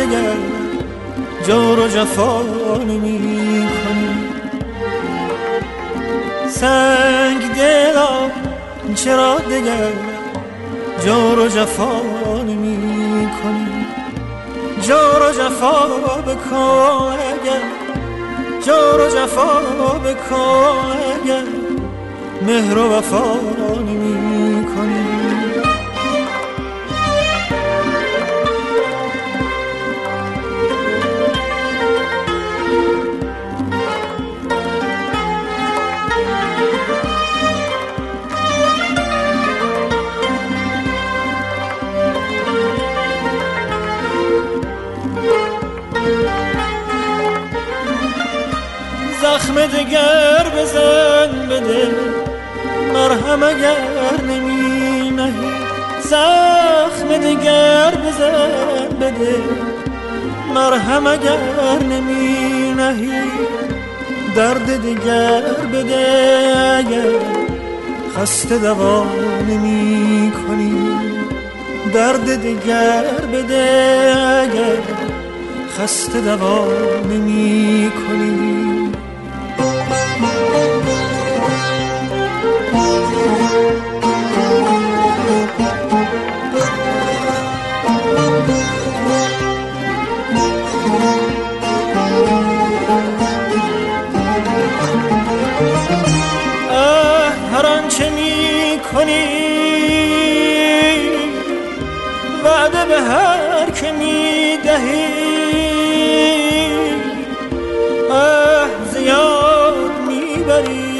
دگر جور و جفا نمی کنی. سنگ دلا چرا دگر جور و جفا نمی کنی. جور و جفا بکن اگر، جور و جفا بکن اگر مهر و وفا نمی کنی. زخم دگر بزن بده مرهم اگر نمی نهی. زخم دگر بزن بده مرهم اگر نمی نهی. درد دگر بده اگر خسته دوا نمی کنی. درد دگر بده اگر خسته دوا نمی کنی. هر آنچه می کنی وعده به هر که می دهی. زیاد می بری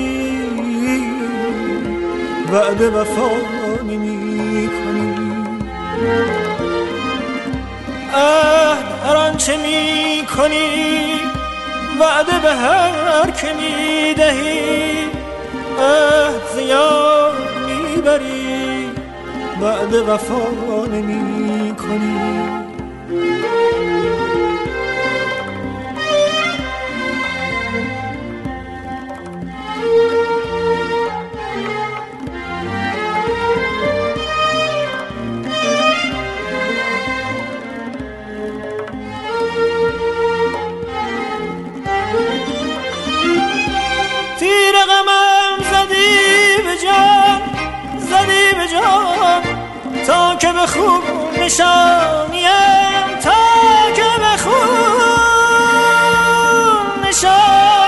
وعده وفا نمی کنی. هر آنچه می کنی وعده به هر که می دهی. زیاد می بری وعده وفا نمی کنی. تیر غمم زدی به جان، زدی به جان تا که به خوب نشانیم، تا که به خوب نشانیم.